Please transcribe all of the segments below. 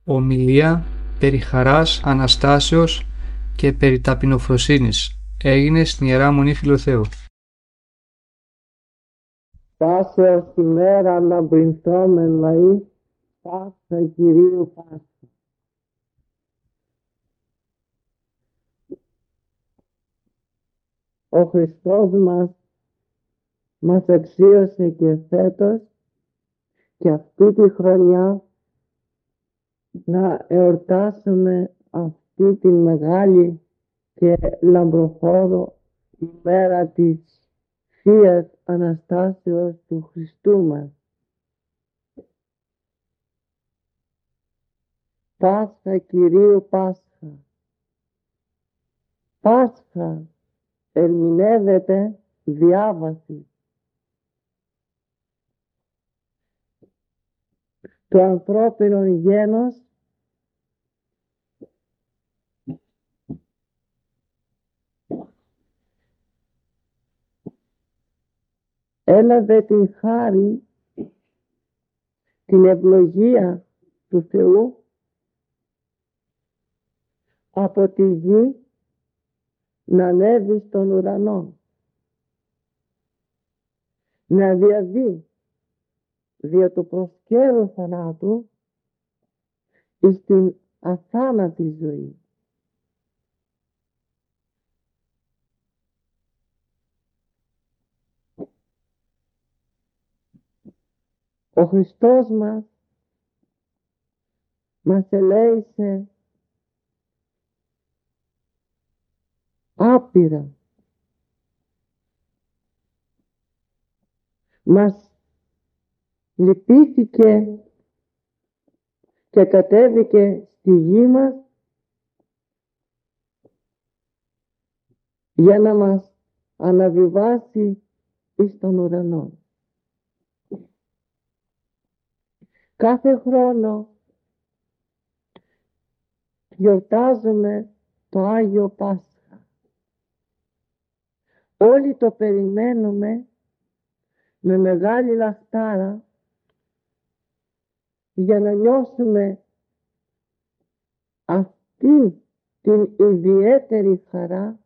Ομιλία περί χαράς Αναστάσεως και περί ταπεινοφροσύνης έγινε στην Ιερά Μονή Φιλοθέου. Πάσεως ημέρα λαμπρινθόμεν λαοί, Πάσχα Κυρίου Πάσχα. Ο Χριστός μας αξίωσε και φέτος και αυτή τη χρονιά να εορτάσουμε αυτή τη μεγάλη και λαμπροφόρο ημέρα της Θείας Αναστάσεως του Χριστού μας. Πάσχα Κυρίου Πάσχα. Πάσχα ερμηνεύεται διάβαση. Το ανθρώπινο γένος έλαβε την χάρη, την ευλογία του Θεού από τη γη να ανέβει στον ουρανό, να διαβεί δια του προσκέρου θανάτου εις την αθάνατη ζωή. Ο Χριστός μας ελέησε άπειρα. Μας λυπήθηκε και κατέβηκε στη γη μας για να μας αναβιβάσει εις τον ουρανό. Κάθε χρόνο γιορτάζουμε το Άγιο Πάσχα. Όλοι το περιμένουμε με μεγάλη λαχτάρα για να νιώσουμε αυτή την ιδιαίτερη χαρά,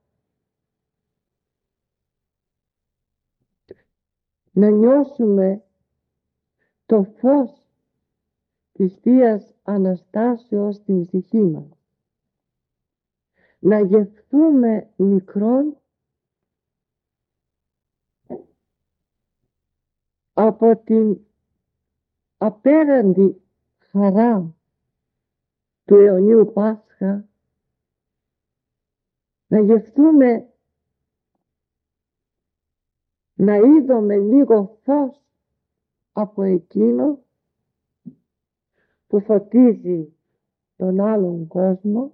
να νιώσουμε το φως της Θείας Αναστάσεως στην ψυχή μας, να γευθούμε μικρόν από την απέραντη χαρά του αιωνίου Πάσχα, να γευθούμε, να είδουμε λίγο φως από εκείνο που φωτίζει τον άλλον κόσμο,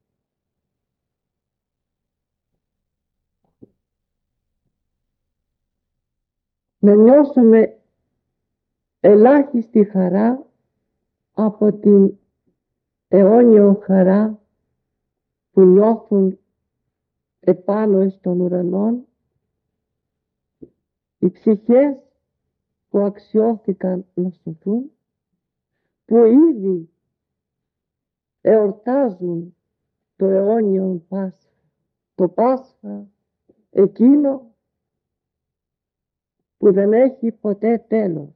να νιώσουμε ελάχιστη χαρά από την αιώνιο χαρά που νιώθουν επάνω εις των ουρανών οι ψυχές που αξιώθηκαν να σωθούν, που ήδη εορτάζουν το αιώνιο Πάσχα, το Πάσχα εκείνο που δεν έχει ποτέ τέλος.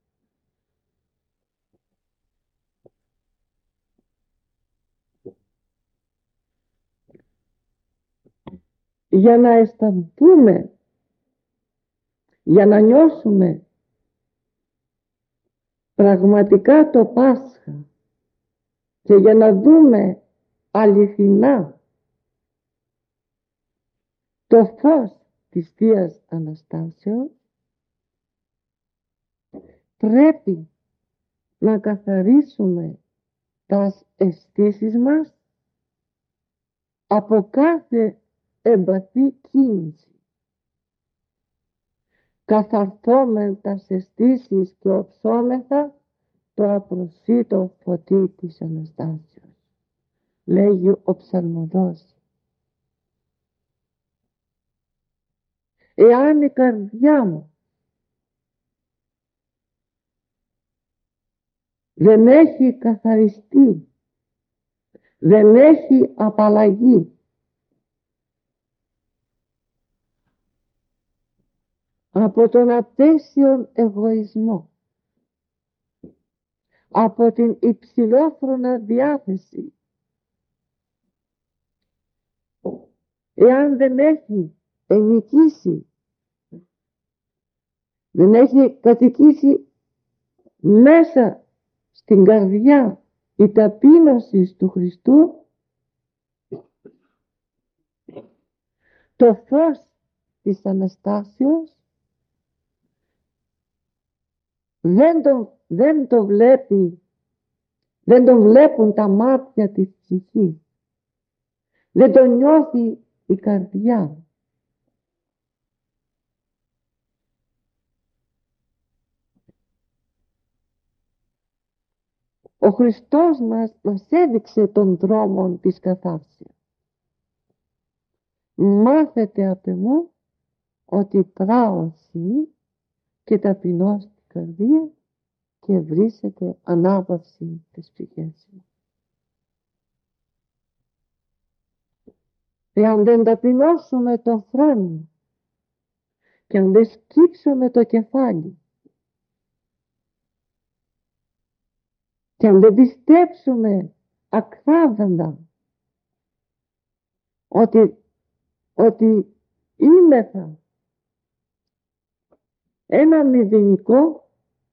Για να αισθανθούμε, για να νιώσουμε πραγματικά το Πάσχα και για να δούμε αληθινά το φως της Θείας Αναστάσεως, πρέπει να καθαρίσουμε τα αισθήσεις μας από κάθε εμπαθή κίνηση. Καθαρθόμεν τας αισθήσεις και οψόμεθα το απροσίτο φωτί της Αναστάσεως, λέγει ο ψαλμοδός. Εάν η καρδιά μου δεν έχει καθαριστεί δεν έχει απαλλαγή. Από τον απέσιον εγωισμό, από την υψηλόφρονα διάθεση. Εάν δεν έχει ενοικήσει, δεν έχει κατοικήσει μέσα στην καρδιά η ταπείνωση του Χριστού, το φως της Αναστάσεως δεν το βλέπει, δεν το βλέπουν τα μάτια της ψυχής, δεν το νιώθει η καρδιά. Ο Χριστός μας έδειξε τον δρόμο της καθάρσεως. Μάθετε απ' εμού ότι πράωση και ταπεινώς στην καρδία και βρίσετε ανάπαυση της ψυχής μου. Εάν δεν ταπεινώσουμε το φρόνημα και αν δεν σκύψουμε το κεφάλι και αν δεν πιστέψουμε ακράδαντα ότι είμεθα ένα μηδενικό,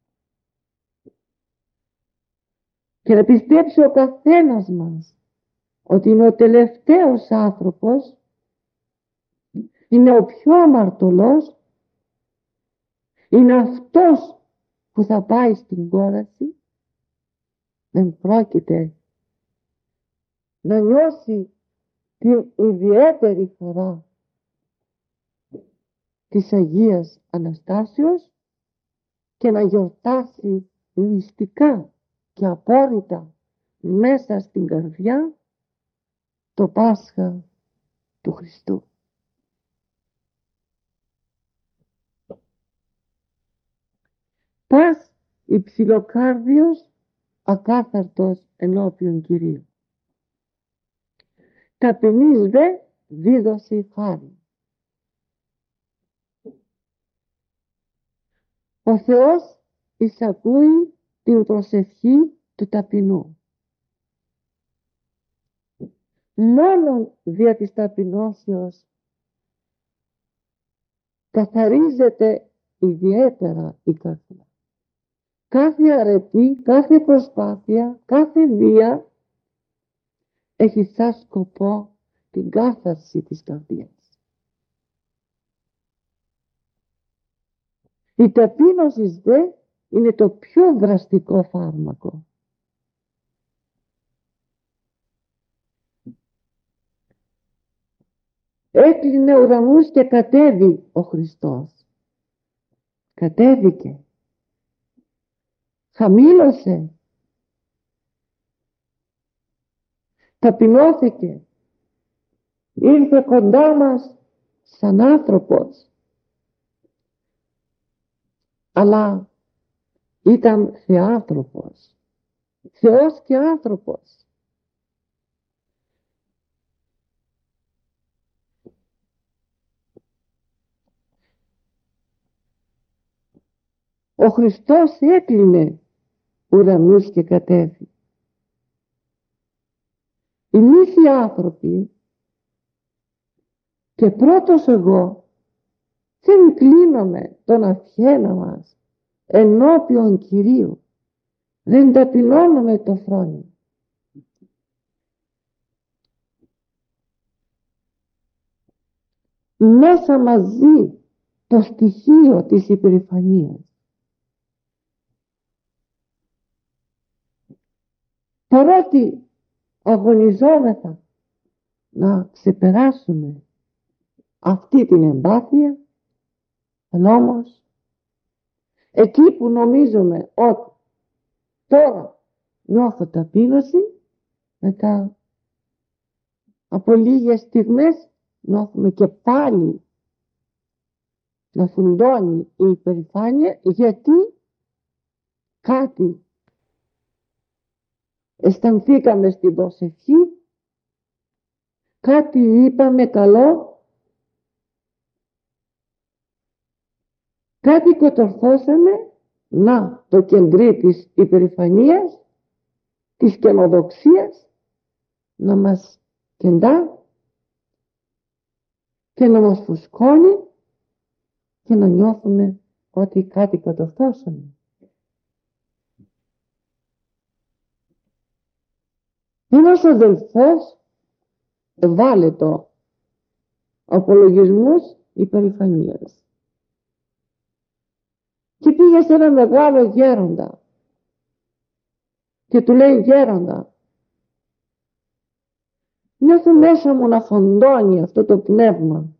και να πιστέψει ο καθένας μας ότι είναι ο τελευταίος άνθρωπος, είναι ο πιο αμαρτωλός, είναι αυτός που θα πάει στην κόλαση, δεν πρόκειται να νιώσει την ιδιαίτερη χαρά της Αγίας Αναστάσεως και να γιορτάσει μυστικά και απόρριτα μέσα στην καρδιά το Πάσχα του Χριστού. Πας υψηλοκάρδιος ακάθαρτος ενώπιον Κυρίου. Ταπεινής δε δίδωσε χάρη. Ο Θεός εισακούει την προσευχή του ταπεινού. Μόνον δια της ταπεινώσεως καθαρίζεται ιδιαίτερα η καρδιά. Κάθε αρετή, κάθε προσπάθεια, κάθε βία έχει σαν σκοπό την κάθαρση της καρδιάς. Η ταπείνωση δε είναι το πιο δραστικό φάρμακο. Έκλεινε ουρανούς και κατέβη ο Χριστός. Κατέβηκε. Χαμήλωσε. Ταπεινώθηκε. Ήρθε κοντά μας σαν άνθρωπος. Αλλά ήταν θεάνθρωπος. Θεός και άνθρωπος. Ο Χριστός έκλεινε ουρανούς και κατέβη. Οι μύθοι άνθρωποι και πρώτος εγώ δεν κλείναμε τον αυχένα μας ενώπιον Κυρίου. Δεν ταπεινώναμε το φρόνημα. Μέσα μαζί το στοιχείο της υπερηφανίας. Παρότι αγωνιζόμεθα να ξεπεράσουμε αυτή την εμπάθεια, αλλά όμως εκεί που νομίζουμε ότι τώρα νιώθω ταπείνωση, μετά από λίγες στιγμές νιώθουμε και πάλι να φουντώνει η υπερηφάνεια, γιατί κάτι αισθανθήκαμε στην προσευχή κάτι είπαμε καλό, κάτι κατορθώσαμε, να το κεντρί της υπερηφανίας, της καινοδοξίας, να μας κεντά και να μας φουσκώνει και να νιώθουμε ότι κάτι κατορθώσαμε. Ένας αδελφός ευάλωτο απολογισμούς υπερηφανίας και πήγε σε ένα μεγάλο γέροντα και του λέει: γέροντα, νιώθω μέσα μου να φοντώνει αυτό το πνεύμα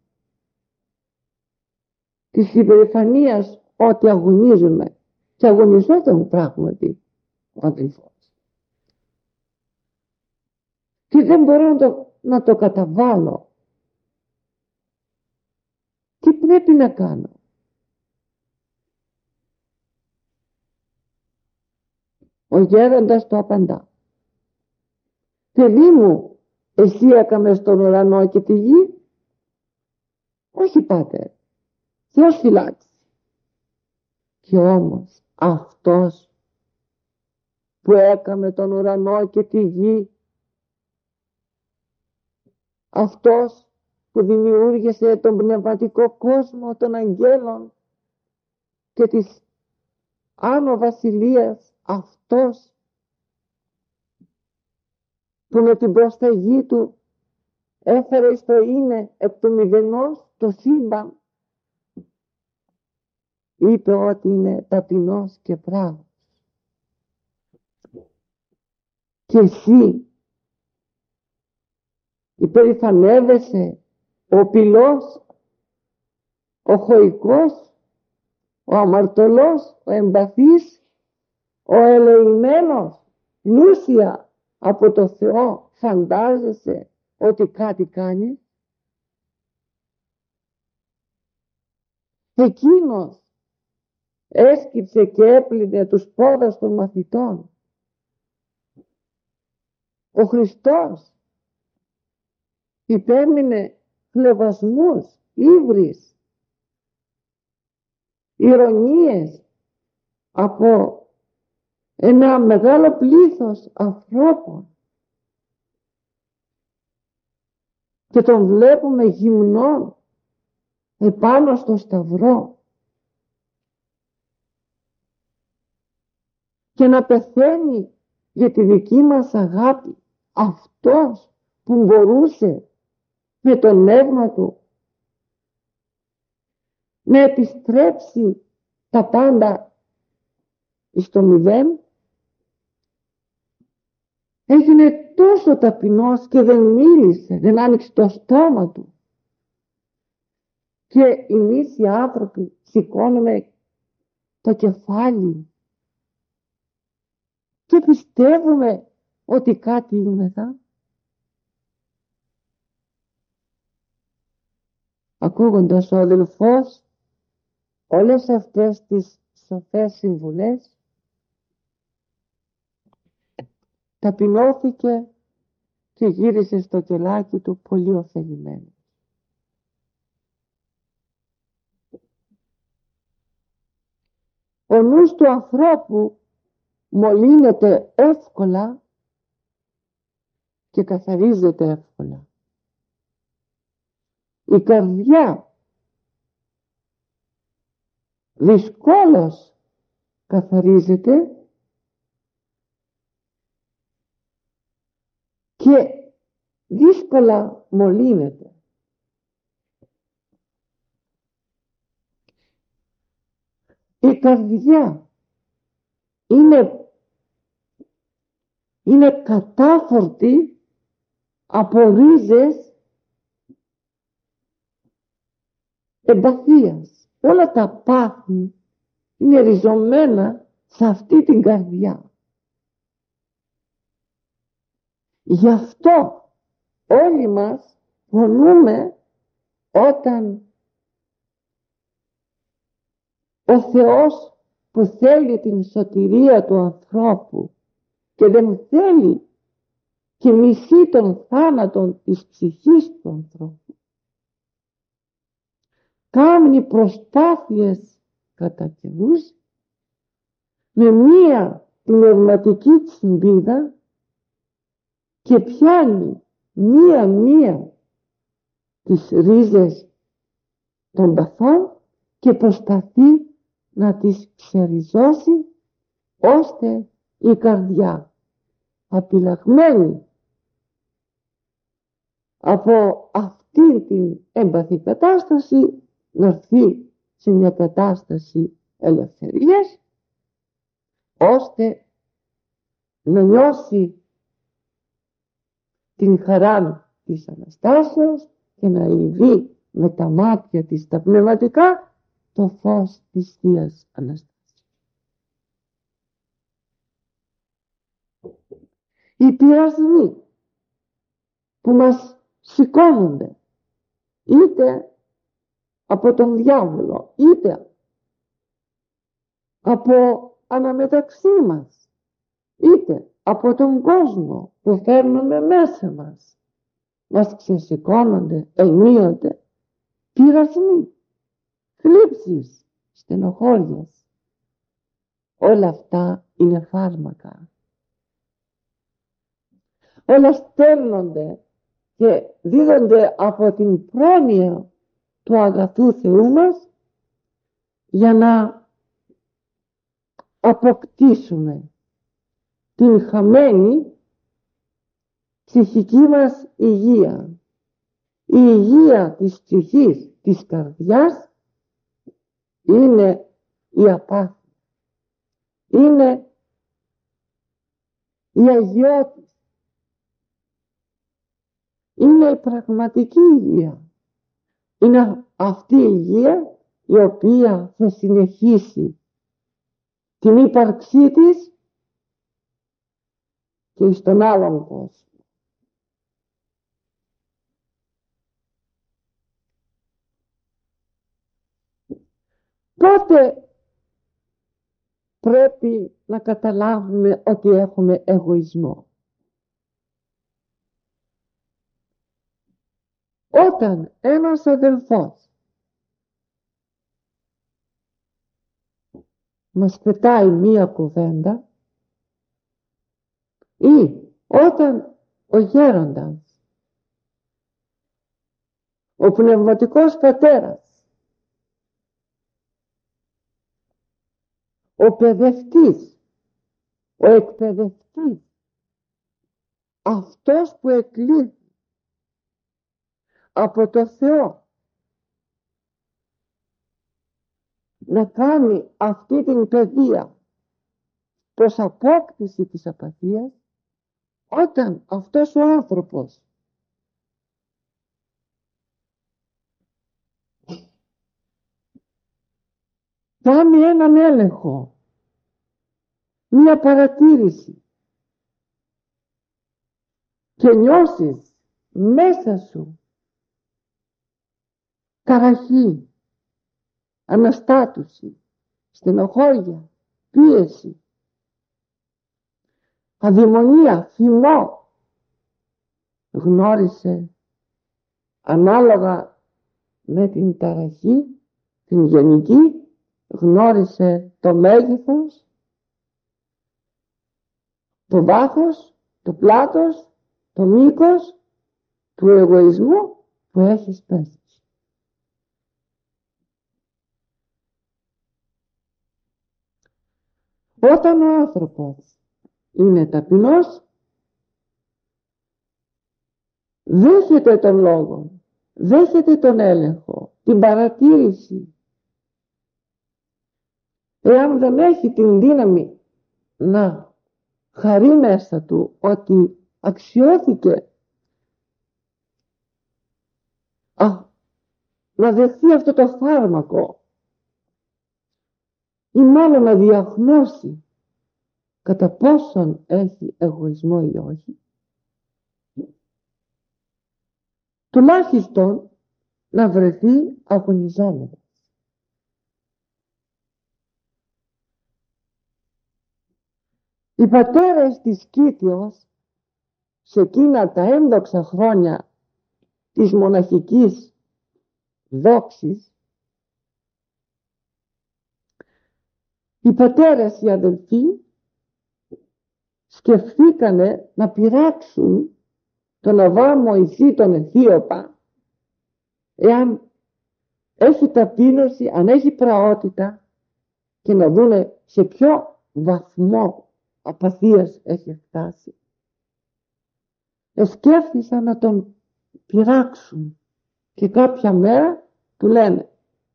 της υπερηφανίας, ότι αγωνίζουμε, και αγωνιζόταν πράγματι ο αδελφός, και δεν μπορώ να το καταβάλω. Τι πρέπει να κάνω? Ο γέροντας το απαντά: παιδί μου, εσύ έκαμες τον ουρανό και τη γη? Όχι, πάτερ, Θεός φυλάξει. Και όμως αυτός που έκαμε τον ουρανό και τη γη, αυτός που δημιούργησε τον πνευματικό κόσμο των αγγέλων και της άνω βασιλείας, αυτός που με την προσταγή του έφερε στο είναι εκ του μηδενός το σύμπαν, είπε ότι είναι ταπεινός και πράβος. Και εσύ υπερηφανεύεσαι, ο πυλός, ο χωικός, ο αμαρτωλός, ο εμπαθής, ο ελεημένος, πλούσια από το Θεό, φαντάζεσαι ότι κάτι κάνει? Εκείνος έσκυψε και έπλυνε τους πόδας των μαθητών. Ο Χριστός υπέμεινε χλευασμούς, ύβρις, ηρωνίες από ένα μεγάλο πλήθος ανθρώπων, και τον βλέπουμε γυμνό επάνω στο σταυρό και να πεθαίνει για τη δική μας αγάπη, αυτός που μπορούσε με το νεύμα του να επιστρέψει τα πάντα στο μηδέν, έγινε τόσο ταπεινός και δεν μίλησε, δεν άνοιξε το στόμα του. Και εμείς οι άνθρωποι σηκώνουμε το κεφάλι και πιστεύουμε ότι κάτι είμεθα. Ακούγοντας ο αδελφός όλες αυτές τις σοφές συμβουλές, ταπεινώθηκε και γύρισε στο κελάκι του πολύ ωφελημένο. Ο νους του ανθρώπου μολύνεται εύκολα και καθαρίζεται εύκολα. Η καρδιά δυσκόλως καθαρίζεται και δύσκολα μολύνεται. Η καρδιά είναι κατάφορτη από ρίζες εμπαθίας. Όλα τα πάθη είναι ριζωμένα σε αυτή την καρδιά. Γι' αυτό όλοι μας πονούμε όταν ο Θεός, που θέλει την σωτηρία του ανθρώπου και δεν θέλει και μισεί τον θάνατον της ψυχής του ανθρώπου. Κάνει προσπάθειες κατά καιρούς με μία πνευματική τσιμπίδα και πιάνει μία τις ρίζες των παθών και προσπαθεί να τις ξεριζώσει, ώστε η καρδιά απειλαγμένη από αυτή την έμπαθη κατάσταση να έρθει σε μια κατάσταση ελευθερίας, ώστε να νιώσει την χαρά της Αναστάσεως και να ειδεί με τα μάτια της τα πνευματικά το φως της Θείας Αναστάσεως. Οι πειρασμοί που μας σηκώνονται είτε από τον διάβολο είτε από αναμεταξύ μας είτε από τον κόσμο που φέρνουμε μέσα μας ξεσηκώνονται ενίοτε πειρασμοί, θλίψεις, στενοχώριες. Όλα αυτά είναι φάρμακα. Όλα στέλνονται και δίδονται από την πρόνοια του αγαθού Θεού μας για να αποκτήσουμε την χαμένη ψυχική μας υγεία. Η υγεία της ψυχής, της καρδιάς είναι η απάθεια. Είναι η αγιότητα. Είναι η πραγματική υγεία. Είναι αυτή η υγεία η οποία θα συνεχίσει την ύπαρξή της και στον άλλον κόσμο. Πότε πρέπει να καταλάβουμε ότι έχουμε εγωισμό? Όταν ένας αδελφός μας πετάει μία κουβέντα ή όταν ο γέροντας, ο πνευματικός πατέρας, ο παιδευτής, ο εκπαιδευτής, αυτός που εκλήθη από το Θεό να κάνει αυτή την παιδεία προς απόκτηση της απαθίας, όταν αυτός ο άνθρωπος κάνει έναν έλεγχο, μία παρατήρηση και νιώσεις μέσα σου ταραχή, αναστάτωση, στενοχώρια, πίεση, αδειμονία, θυμό, γνώρισε ανάλογα με την ταραχή, την γενική, γνώρισε το μέγεθος, το βάθος, το πλάτος, το μήκος του εγωισμού που έχεις πέσει. Όταν ο άνθρωπος είναι ταπεινός, δέχεται τον λόγο, δέχεται τον έλεγχο, την παρατήρηση. Εάν δεν έχει την δύναμη να χαρεί μέσα του ότι αξιώθηκε να δεχθεί αυτό το φάρμακο ή μάλλον να διαγνώσει κατά πόσον έχει εγωισμό ή όχι, τουλάχιστον να βρεθεί αγωνιζόμενος. Οι πατέρες της Κήτεως σε εκείνα τα ένδοξα χρόνια της μοναχικής δόξης, οι πατέρες, οι αδελφοί, σκεφτήκανε να πειράξουν τον Αββά Μωυσή τον Αιθίωπα, εάν έχει ταπείνωση, αν έχει πραότητα, και να δούνε σε ποιο βαθμό απαθίας έχει φτάσει. Σκέφτησαν να τον πειράξουν και κάποια μέρα του λένε: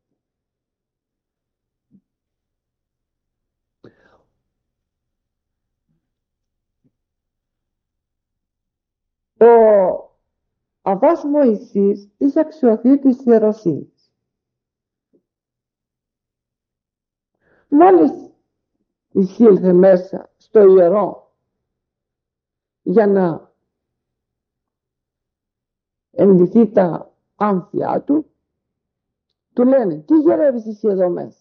ο Αββάς Μωυσής είχε αξιωθεί της ιεροσύνης. Μόλις εισήλθε μέσα στο ιερό για να ενδυθεί τα άμφια του, του λένε: τι γερεύεις εσύ εδώ μέσα,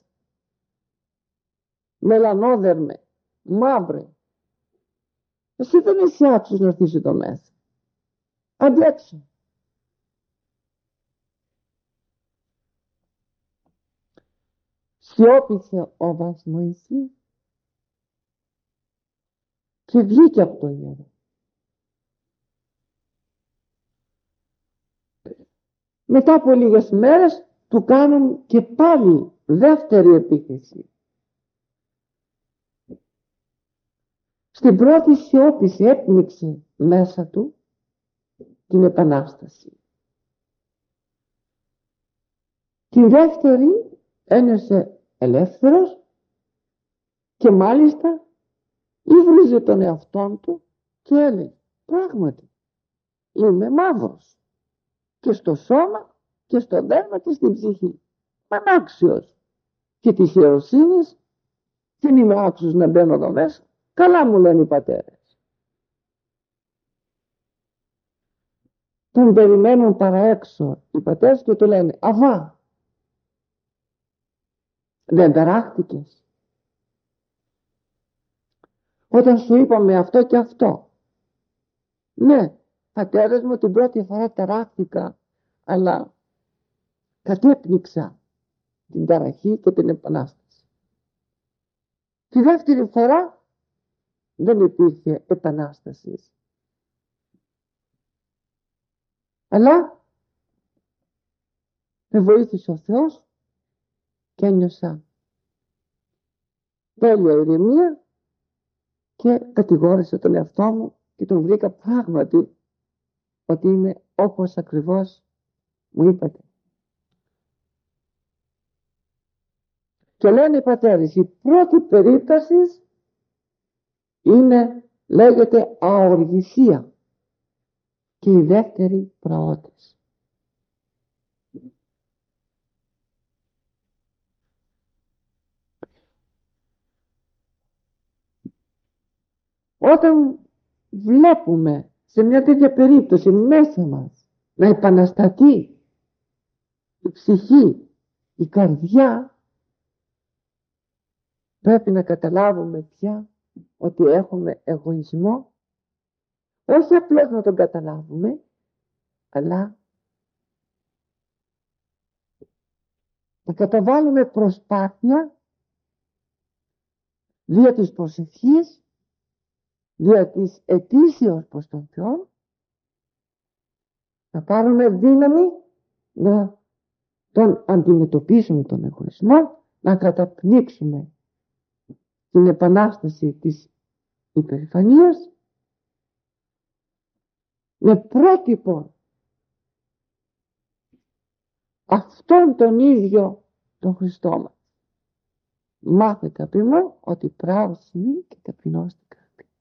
μελανόδερμε, μαύρε, εσύ δεν είσαι άξιος να έρθεις εδώ μέσα, αντέξω. Σιώπησε ο Αββάς Μωυσής και βγήκε από το ιερό. Μετά από λίγες μέρες του κάνουν και πάλι δεύτερη επίθεση. Στην πρώτη σιώπησε, έπνιξε μέσα του την Επανάσταση. Τη δεύτερη ένιωσε ελεύθερος και μάλιστα ήβριζε τον εαυτόν του και έλεγε: πράγματι είμαι μαύρος και στο σώμα και στο δέρμα και στην ψυχή, ανάξιος και της ιεροσύνης, δεν είμαι άξιος να μπαίνω εδώ μέσα, καλά μου λένε οι πατέρες. Τον περιμένουν παρά έξω οι πατέρες και του λένε: Αββά, δεν ταράχτηκες όταν σου είπαμε αυτό και αυτό? Ναι, πατέρες μου, την πρώτη φορά ταράχτηκα, αλλά κατέπνιξα την ταραχή και την Επανάσταση. Τη δεύτερη φορά δεν υπήρχε Επανάσταση, αλλά με βοήθησε ο Θεός και ένιωσα τέλεια ηρεμία και κατηγόρησα τον εαυτό μου και τον βρήκα πράγματι ότι είμαι όπως ακριβώς μου είπατε. Και λένε οι πατέρες, η πρώτη περίπτωση είναι, λέγεται, αοργησία και η δεύτερη πραότης. Όταν βλέπουμε σε μια τέτοια περίπτωση μέσα μας να επαναστατεί η ψυχή, η καρδιά, πρέπει να καταλάβουμε πια ότι έχουμε εγωισμό, όχι απλώς να τον καταλάβουμε, αλλά να καταβάλουμε προσπάθεια δια της προσευχής, δια της αιτήσεως προς τον Θεό, να πάρουμε δύναμη να τον αντιμετωπίσουμε τον εγωισμό, να καταπνίξουμε την επανάσταση της υπερηφανίας με πρότυπο αυτόν τον ίδιο τον Χριστό μας. Μάθετε από μου ότι πράγματι είναι και ταπεινώστηκα.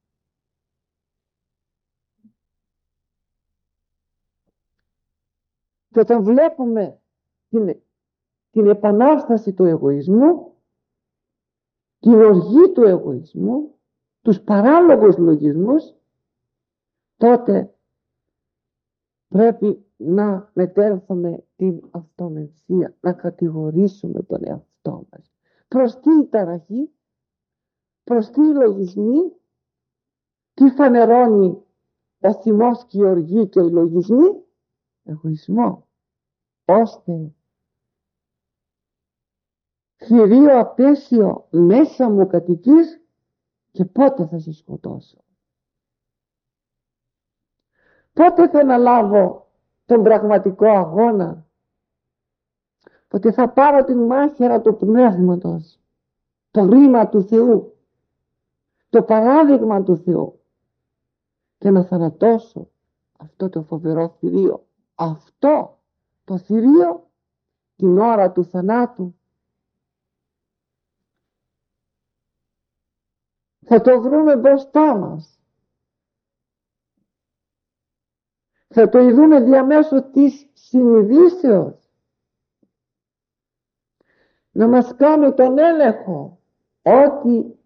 Και όταν βλέπουμε την επανάσταση του εγωισμού, την οργή του εγωισμού, τους παράλογους λογισμούς, τότε πρέπει να μετέρθουμε την αυτομενσία, να κατηγορήσουμε τον εαυτό μας. Προς τι ταραχή, προς τι λογισμοί, τι φανερώνει ο θυμός και η οργή και οι λογισμοί? Εγωισμό. Ώστε θηρίο απέσιο μέσα μου κατοικείς και πότε θα σε σκοτώσω? Πότε θα αναλάβω τον πραγματικό αγώνα? Πότε θα πάρω την μάχαιρα του πνεύματος, το ρήμα του Θεού, το παράδειγμα του Θεού, και να θανατώσω αυτό το φοβερό θηρίο? Αυτό το θηρίο την ώρα του θανάτου θα το βρούμε μπροστά μας. Θα το ειδούμε διαμέσου της συνειδήσεως, να μας κάνει τον έλεγχο ότι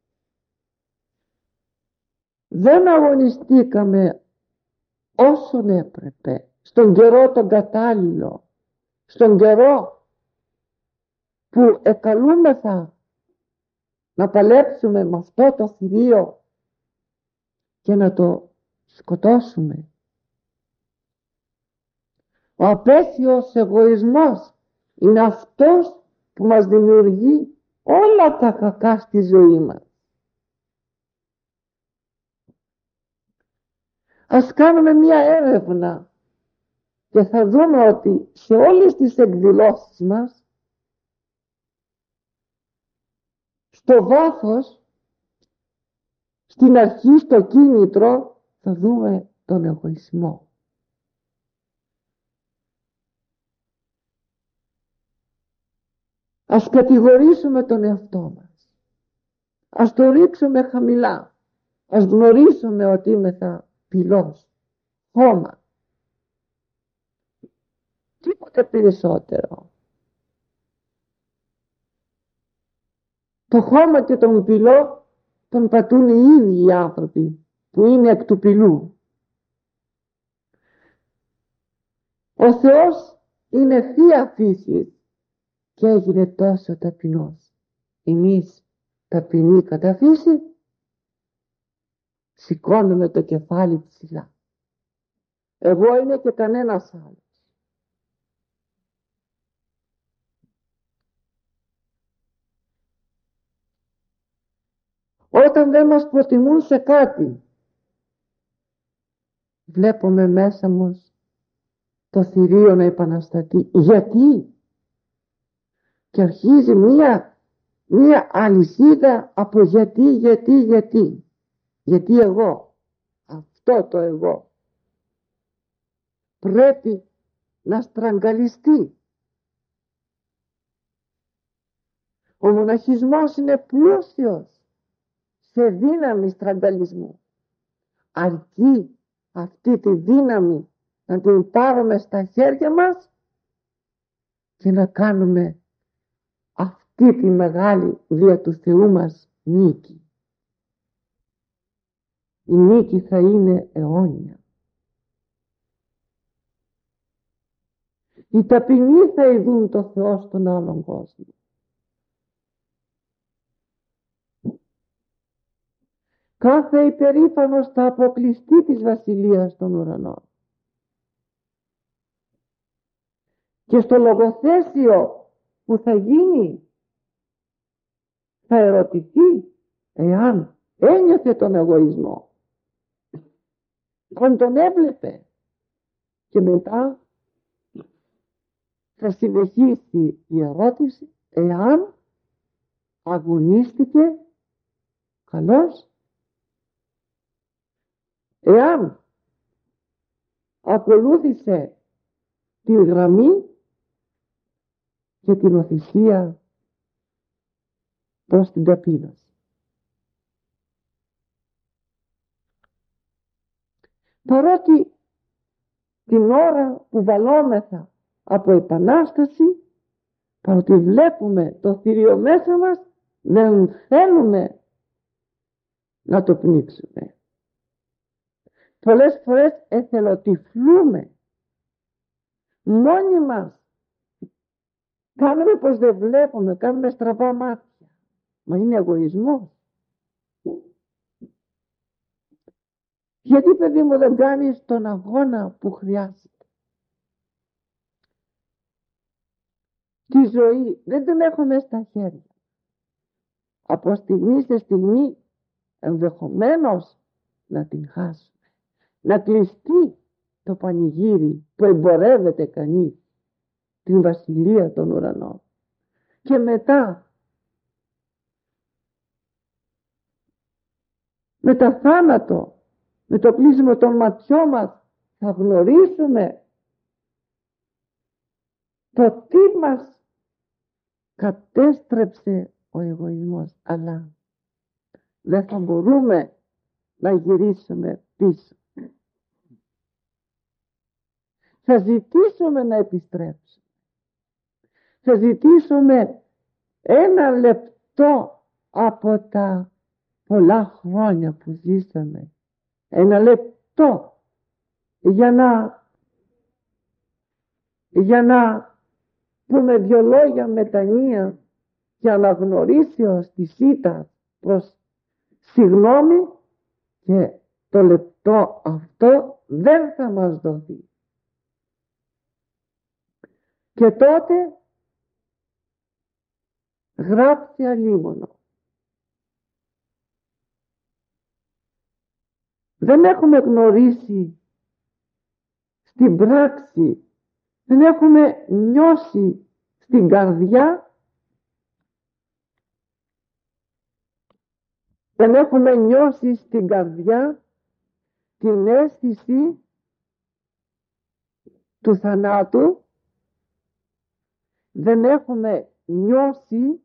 δεν αγωνιστήκαμε όσον έπρεπε, στον καιρό τον κατάλληλο, στον καιρό που εκαλούμεθα να παλέψουμε με αυτό το θηρίο και να το σκοτώσουμε. Ο απέσιος εγωισμός είναι αυτός που μας δημιουργεί όλα τα κακά στη ζωή μας. Ας κάνουμε μία έρευνα και θα δούμε ότι σε όλες τις εκδηλώσεις μας, στο βάθος, στην αρχή, στο κίνητρο, θα δούμε τον εγωισμό. Ας κατηγορήσουμε τον εαυτό μας. Ας το ρίξουμε χαμηλά. Ας γνωρίσουμε ότι είμεθα πυλός, χώμα. Τίποτε περισσότερο. Το χώμα και τον πυλό τον πατούν οι ίδιοι οι άνθρωποι που είναι εκ του πυλού. Ο Θεός είναι θεία φύση και έγινε τόσο ταπεινός. Εμείς ταπεινοί κατά φύση σηκώνουμε το κεφάλι ψηλά. Εγώ είμαι και κανένας άλλος. Όταν δεν μας προτιμούν σε κάτι, βλέπουμε μέσα μας το θηρίο να επαναστατεί. Γιατί? Και αρχίζει μία αλυσίδα από γιατί. Γιατί εγώ, αυτό το εγώ, πρέπει να στραγγαλιστεί. Ο μοναχισμός είναι πλούσιος σε δύναμη στραγγαλισμού. Αρκεί αυτή τη δύναμη να την πάρουμε στα χέρια μας και να κάνουμε αυτή τη μεγάλη δια του Θεού μας νίκη. Η νίκη θα είναι αιώνια. Οι ταπεινοί θα ειδούν το Θεό στον άλλον κόσμο. Κάθε υπερήφανος θα αποκλειστεί της βασιλείας των ουρανών. Και στο λογοθέσιο που θα γίνει θα ερωτηθεί εάν ένιωθε τον εγωισμό, αν τον έβλεπε, και μετά θα συνεχίσει η ερώτηση εάν αγωνίστηκε καλώς, εάν ακολούθησε τη γραμμή και την οθυσία προς την ταπείνωση. Παρότι την ώρα που βαλόμεθα από επανάσταση, παρότι βλέπουμε το θηρίο μέσα μας, δεν θέλουμε να το πνίξουμε. Πολλές φορές εθελοτυφλούμε μόνοι μας. Κάνουμε πως δεν βλέπουμε, κάνουμε στραβά μάτια. Μα είναι εγωισμός. Γιατί, παιδί μου, δεν κάνεις τον αγώνα που χρειάζεται? Τη ζωή δεν την έχουμε στα χέρια. Από στιγμή σε στιγμή ενδεχομένως να την χάσουμε, να κλειστεί το πανηγύρι που εμπορεύεται κανείς την βασιλεία των ουρανών, και μετά με το θάνατο, με το κλείσιμο των ματιών μας, θα γνωρίσουμε το τι μας κατέστρεψε ο εγωισμός, αλλά δεν θα μπορούμε να γυρίσουμε πίσω. Θα ζητήσουμε να επιστρέψουμε. Θα ζητήσουμε ένα λεπτό από τα πολλά χρόνια που ζήσαμε. Ένα λεπτό για να πούμε δυο λόγια μετανία και αναγνωρίσεως της ήττας προς συγγνώμη, και το λεπτό αυτό δεν θα μας δοθεί. Και τότε γράψει αλίμονο. Δεν έχουμε γνωρίσει στην πράξη, δεν έχουμε νιώσει στην καρδιά, δεν έχουμε νιώσει στην καρδιά την αίσθηση του θανάτου, δεν έχουμε νιώσει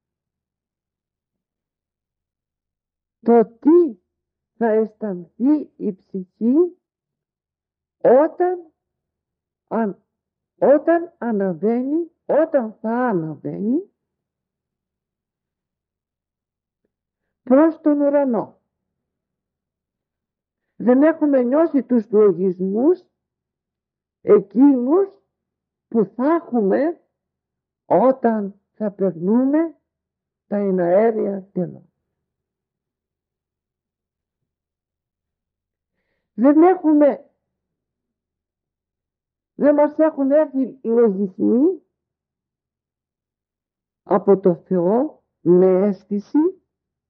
το τι θα αισθανθεί η ψυχή όταν αναβαίνει, όταν θα αναβαίνει προς τον ουρανό. Δεν έχουμε νιώσει τους λογισμούς εκείνους που θα έχουμε όταν θα περνούμε τα εναέρια τέλος. Δεν μας έχουν έρθει λογισμοί από το Θεό με αίσθηση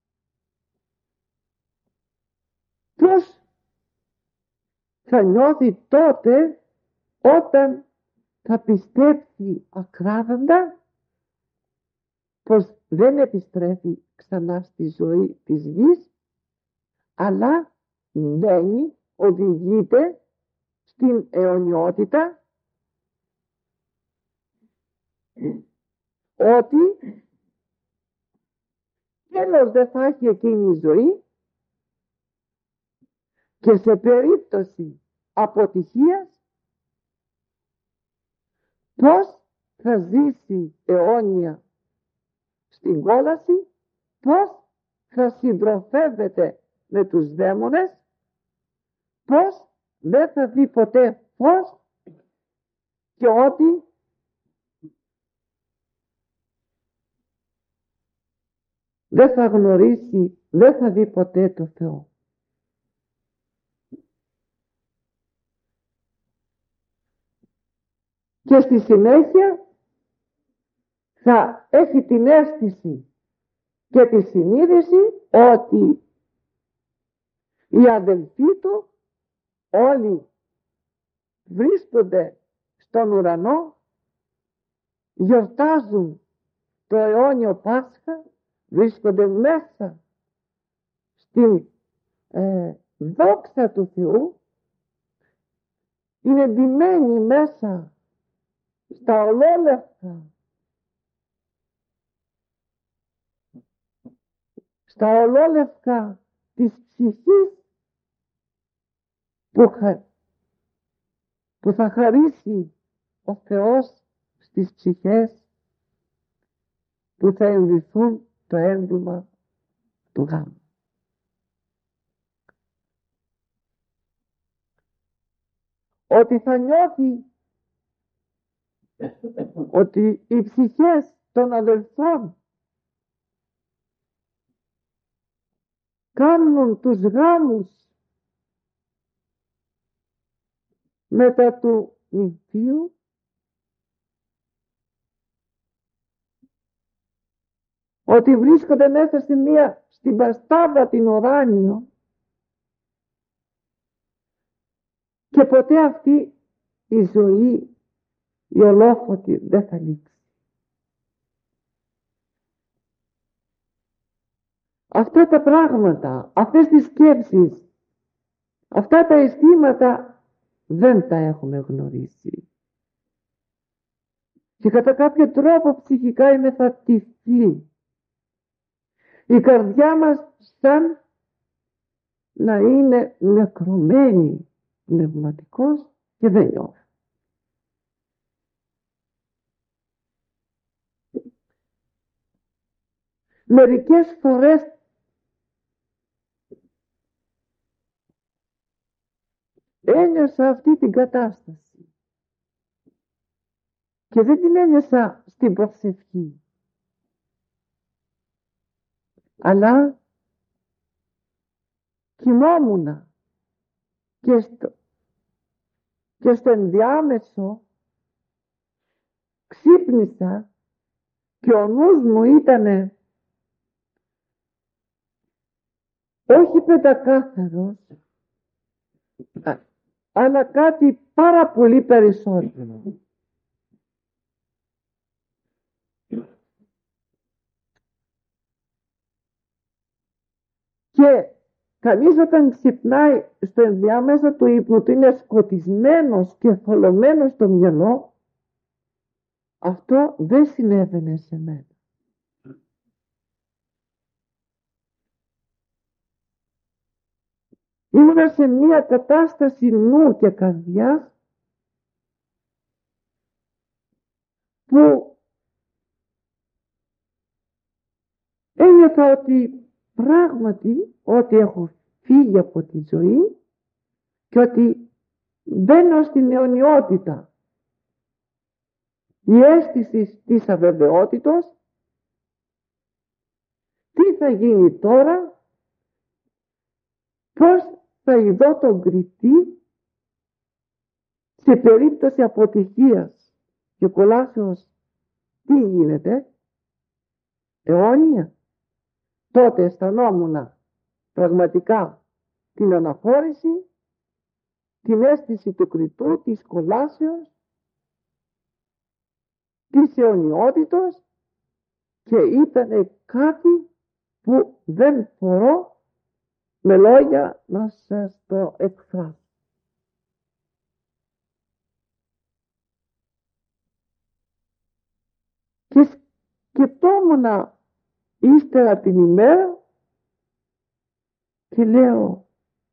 πώς θα νιώθει τότε όταν θα πιστέψει ακράδαντα πως δεν επιστρέφει ξανά στη ζωή της γης, αλλά μπαίνει, οδηγείται στην αιωνιότητα, ότι τέλος δεν θα έχει εκείνη η ζωή, και σε περίπτωση αποτυχίας πώς θα ζήσει αιώνια στην κόλαση, πώς θα συντροφεύεται με τους δαίμονες, πώς δεν θα δει ποτέ φως, και ότι δεν θα γνωρίσει, δεν θα δει ποτέ το Θεό. Και στη συνέχεια θα έχει την αίσθηση και τη συνείδηση ότι οι αδελφοί του όλοι βρίσκονται στον ουρανό, γιορτάζουν το αιώνιο Πάσχα, βρίσκονται μέσα στην δόξα του Θεού, είναι ντυμένοι μέσα στα ολόλευκα της ψυχής που θα χαρίσει ο Θεός στις ψυχές που θα ενδυθούν το ένδυμα του γάμου. Ότι θα νιώθει ότι οι ψυχές των αδελφών κάνουν τους γάμους μετά του νηφίου, ότι βρίσκονται μέσα στην παστάβα την ουράνιο και ποτέ αυτή η ζωή η ολόφωτη δεν θα λήξει. Αυτά τα πράγματα, αυτές τις σκέψεις, αυτά τα αισθήματα δεν τα έχουμε γνωρίσει. Και κατά κάποιο τρόπο ψυχικά είμαι θα τυφλή. Η καρδιά μας σαν να είναι νεκρωμένη πνευματικός και δεν νιώθει. Μερικές φορές ένιωσα αυτή την κατάσταση και δεν την ένιωσα στην προσευχή, αλλά κοιμόμουνα και στο ενδιάμεσο ξύπνησα και ο νους μου ήτανε όχι πεντακάθαρος, αλλά κάτι πάρα πολύ περισσότερο. Και κανείς όταν ξυπνάει στο ενδιάμεσο του ύπνου του είναι σκοτισμένος και θολωμένος στο μυαλό, αυτό δεν συνέβαινε σε μένα. Ήμουνα σε μια κατάσταση νου και καρδιάς που ένιωθα ότι πράγματι ότι έχω φύγει από τη ζωή και ότι μπαίνω στην αιωνιότητα. Η αίσθηση της αβεβαιότητος, τι θα γίνει τώρα, πώς θα ειδώ τον κριτή σε περίπτωση αποτυχίας και κολάσεως, τι γίνεται, αιώνια. Τότε αισθανόμουν πραγματικά την αναχώρηση, την αίσθηση του κριτού, της κολάσεως, της αιωνιότητος και ήταν κάτι που δεν μπορώ με λόγια να σας το εκφράσω. Και σκεπτόμουν ύστερα την ημέρα και λέω,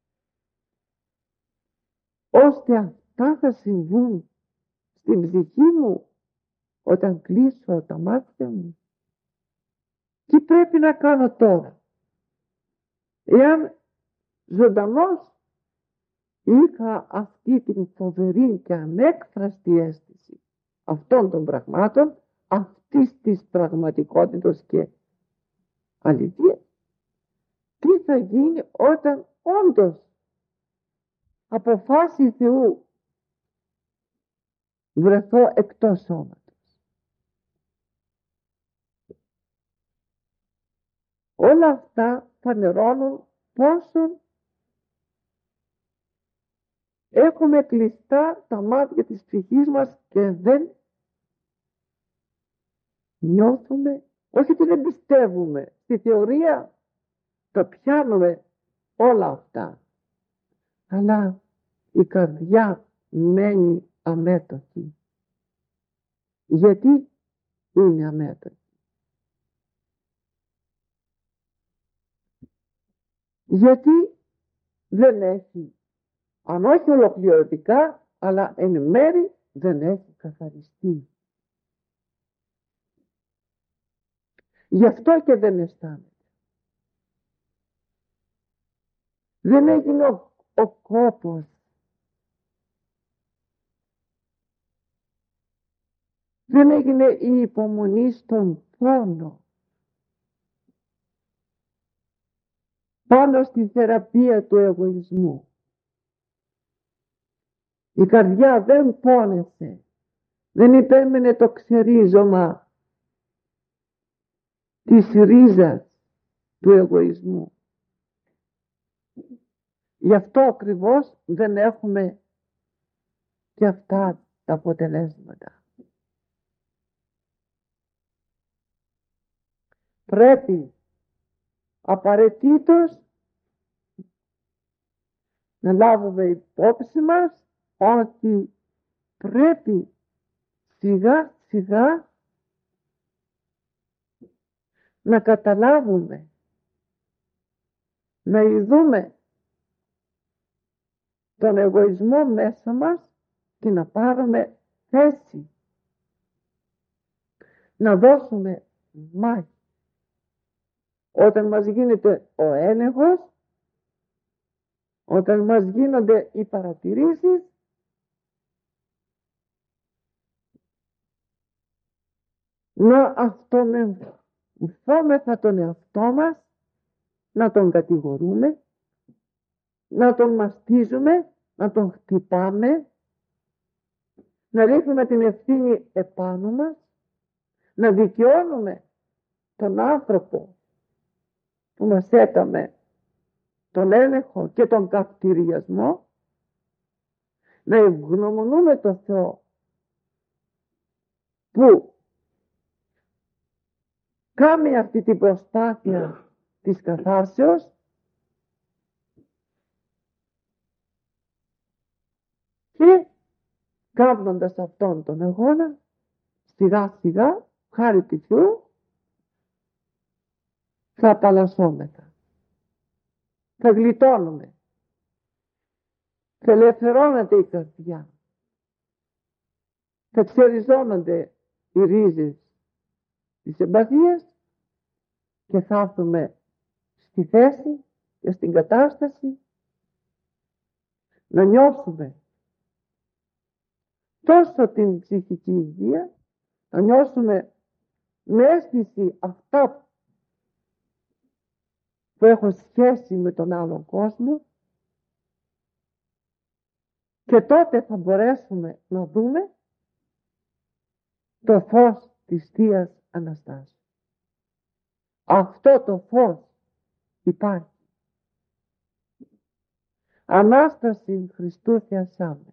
ώστε αυτά θα συμβούν στην ψυχή μου όταν κλείσω τα μάτια μου, τι πρέπει να κάνω τώρα? Εάν ζωντανός είχα αυτή την φοβερή και ανέκφραστη αίσθηση αυτών των πραγμάτων, αυτής της πραγματικότητας και αληθείας, τι θα γίνει όταν όντως από φάση Θεού βρεθώ εκτός σώματος? Όλα αυτά φανερώνουν πόσο έχουμε κλειστά τα μάτια της ψυχής μας και δεν νιώθουμε, όχι ότι δεν πιστεύουμε, στη θεωρία τα πιάνουμε όλα αυτά, αλλά η καρδιά μένει αμέτωχη. Γιατί είναι αμέτωχη? Γιατί δεν έχει, αν όχι ολοκληρωτικά, αλλά εν μέρη δεν έχει καθαριστεί. Γι' αυτό και δεν αισθάνεται. Δεν έγινε ο κόπος. Δεν έγινε η υπομονή στον πόνο. Πάνω στη θεραπεία του εγωισμού. Η καρδιά δεν πόνεσε, δεν υπέμενε το ξερίζωμα της ρίζας του εγωισμού. Γι' αυτό ακριβώς δεν έχουμε και αυτά τα αποτελέσματα. Πρέπει απαραίτητος να λάβουμε υπόψη μας ότι πρέπει σιγά σιγά να καταλάβουμε, να ειδούμε τον εγωισμό μέσα μας και να πάρουμε θέση, να δώσουμε μάχη. Όταν μας γίνεται ο έλεγχος, όταν μας γίνονται οι παρατηρήσεις, να αυτομεθόμεθα τον εαυτό μας, να τον κατηγορούμε, να τον μαστίζουμε, να τον χτυπάμε, να ρίχνουμε την ευθύνη επάνω μας, να δικαιώνουμε τον άνθρωπο που μας έκαμε τον έλεγχο και τον καυτηριασμό, να ευγνωμονούμε το Θεό που κάνει αυτή την προσπάθεια της καθάρσεως και κάνοντας αυτόν τον αγώνα σιγά σιγά, χάρη του Θεού, θα απαλλασσόμεθα, θα γλιτώνουμε, θα ελευθερώνεται η καρδιά, θα ξεριζώνονται οι ρίζες της εμπαθίας και θα έρθουμε στη θέση και στην κατάσταση να νιώσουμε τόσο την ψυχική υγεία, να νιώσουμε με αίσθηση αυτά που έχουν σχέση με τον άλλον κόσμο, και τότε θα μπορέσουμε να δούμε το φως της Θείας Αναστάσεως. Αυτό το φως υπάρχει. Ανάσταση Χριστού Θεασάμε.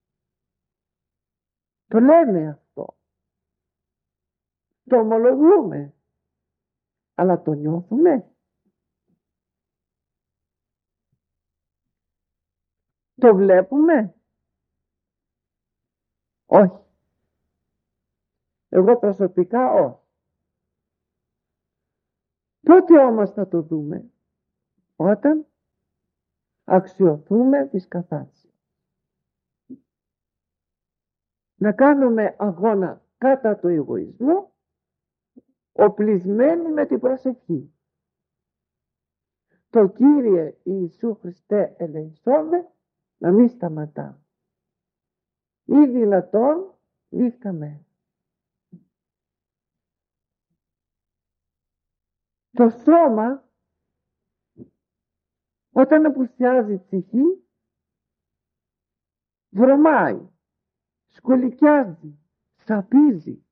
Το λέμε αυτό. Το ομολογούμε. Αλλά το νιώθουμε. Το βλέπουμε. Όχι. Εγώ προσωπικά όχι. Τότε όμως θα το δούμε όταν αξιοθούμε της καθάρσης. Να κάνουμε αγώνα κατά του εγωισμού, οπλισμένοι με την προσευχή. Το Κύριε Ιησού Χριστέ ελεησόμε, να μην σταματά. Ή δυνατόν νύχταμε. Το σώμα, όταν απουσιάζει η ψυχή, βρωμάει, σκολικιάζει, σαπίζει.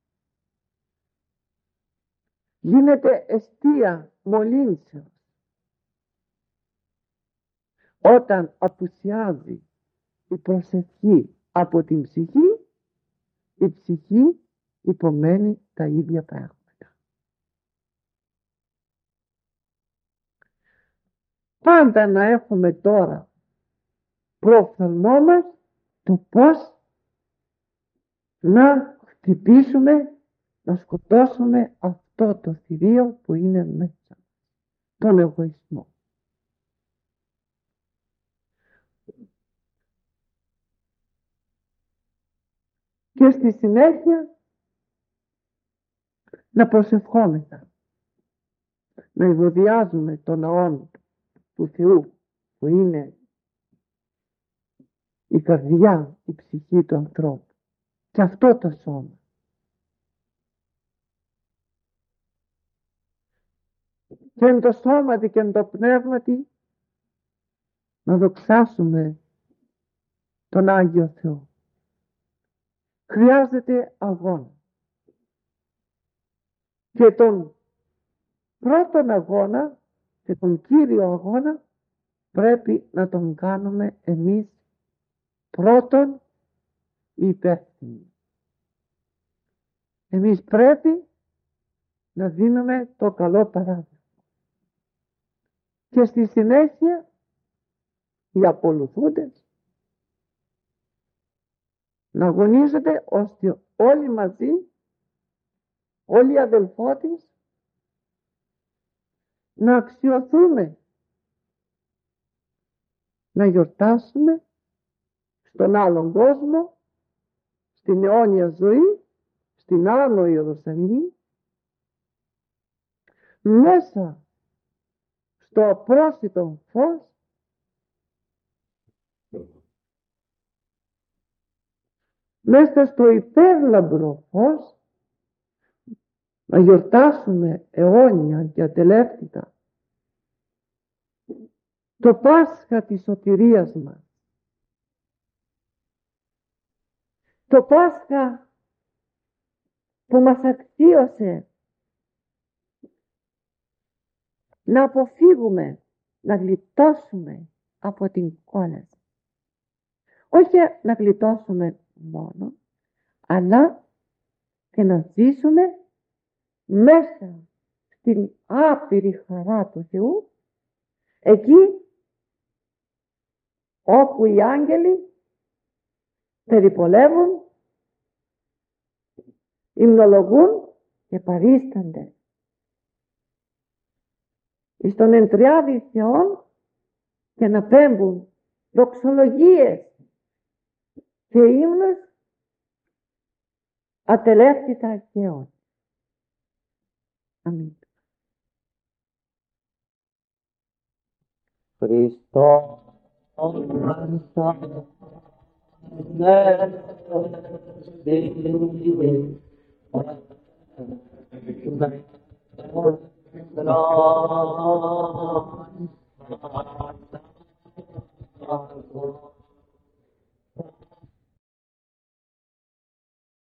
Γίνεται εστία μολύνσεως. Όταν απουσιάζει η προσευχή από την ψυχή, η ψυχή υπομένει τα ίδια πράγματα. Πάντα να έχουμε τώρα πρόφθαλμό μας το πώς να χτυπήσουμε, να σκοτώσουμε αυτό το θηρίο που είναι μέσα, τον εγωισμό. Και στη συνέχεια να προσευχόμεθα, να ευωδιάζουμε τον ναό του Θεού που είναι η καρδιά, η ψυχή του ανθρώπου και αυτό το σώμα. Και εν το σώματι και εν το πνεύματι να δοξάσουμε τον Άγιο Θεό. Χρειάζεται αγώνα. Και τον πρώτον αγώνα και τον κύριο αγώνα πρέπει να τον κάνουμε εμείς πρώτον υπεύθυνοι. Εμείς πρέπει να δίνουμε το καλό παράδειγμα. Και στη συνέχεια οι ακολουθούντες να αγωνίζονται ώστε όλοι μαζί, όλοι οι αδελφότες, να αξιοθούμε, να γιορτάσουμε στον άλλον κόσμο, στην αιώνια ζωή, στην Άνω Ιερουσαλήμ, μέσα στο απρόσιτο φως, μέσα στο υπέρλαμπρο φως, να γιορτάσουμε αιώνια και ατελεύτητα το Πάσχα της σωτηρίας μας. Το Πάσχα που μας αξίωσε να αποφύγουμε, να γλιτώσουμε από την κόλαση. Όχι να γλιτώσουμε μόνο, αλλά και να ζήσουμε μέσα στην άπειρη χαρά του Θεού, εκεί όπου οι άγγελοι περιπολεύουν, υμνολογούν και παρίστανται εις τον εντριάδη Θεόν και να πέμπουν δοξολογίες και ύμνους ατελεύτητα και αιώνια. Αμήν. Χριστό